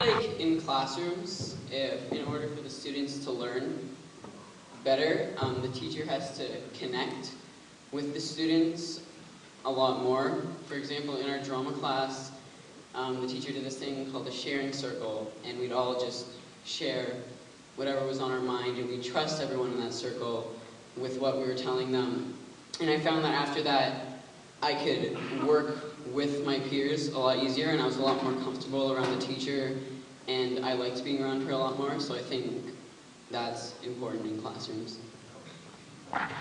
Like in classrooms, if in order for the students to learn better, the teacher has to connect with the students a lot more. For example, in our drama class, the teacher did this thing called the sharing circle, and we'd all just share whatever was on our mind, and we'd trust everyone in that circle with what we were telling them. And I found that after that, I could work with my peers a lot easier, and I was a lot more comfortable around the teacher, and I liked being around her a lot more, so I think that's important in classrooms.